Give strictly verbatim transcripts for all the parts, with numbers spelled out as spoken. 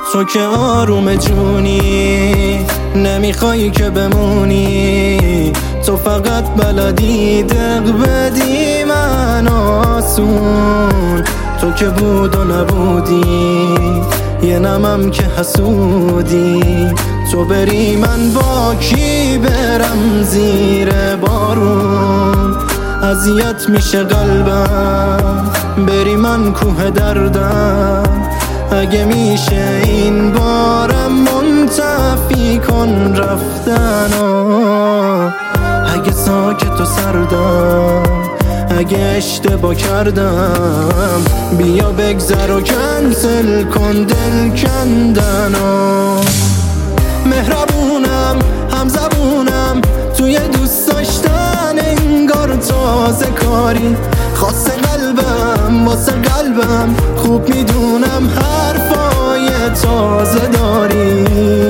تو که آروم جونی، نمیخوای که بمونی. تو فقط بلدی دق بدی من آسون. تو که بود و نبودی، یه نمم که حسودی. تو بری من با کی برم زیر بارون؟ اذیت میشه قلبم، بری من کوه دردم. اگه میشه این بارم منتفی کن رفتنو. اگه ساکت و سردم، اگه اشتباه کردم، بیا بگذر و کنسل کن دل کندنو. مهربونم، همزبونم، توی دوست داشتن انگار تازه کاری. خاص قلبم واسه قلبم، خوب میدونم حرفای تازه داری.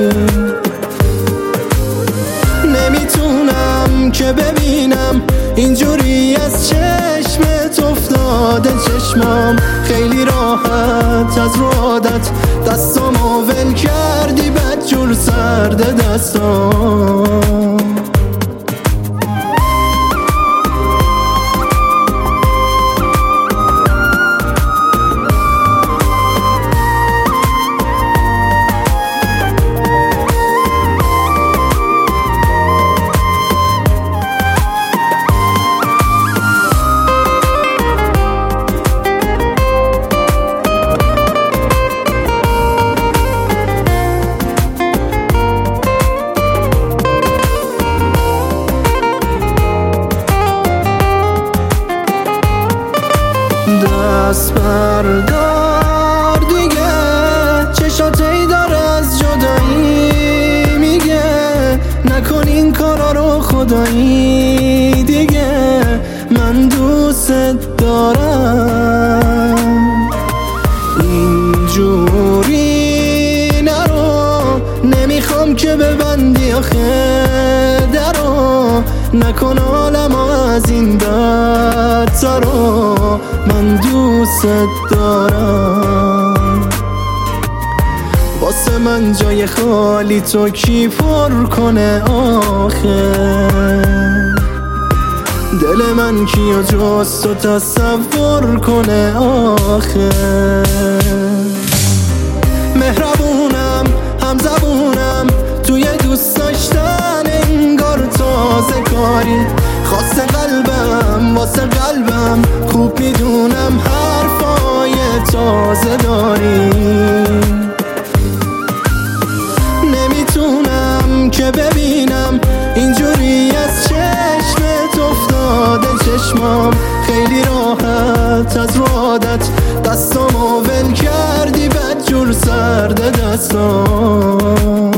نمیتونم که ببینم اینجوری از چشمت افتاده چشمام. خیلی راحت از رو عادت دستامو ول کردی، بدجور سرد دستام. دست بردار دیگه، چشات ای داره از جدایی میگه. نکن این کارا رو خدایی دیگه، من دوست دارم. اینجوری نرو، نمیخوام که ببندی آخه درو. نکن عالم از این بدترو، من دوست دارم. واسه من جای خالی تو کی پر کنه آخه؟ دل من کیو جز تو تصور کنه آخه؟ مهربونم، همزبونم، توی دوست داشتن انگار تازه کاری. خاص قلبم واسه قلبم، خوب میدونم حرفای تازه داری. نمیتونم که ببینم اینجوری از چشمت افتاده چشمام. خیلی راحت از رو عادت دستامو ول کردی، بدجور سرد دستام.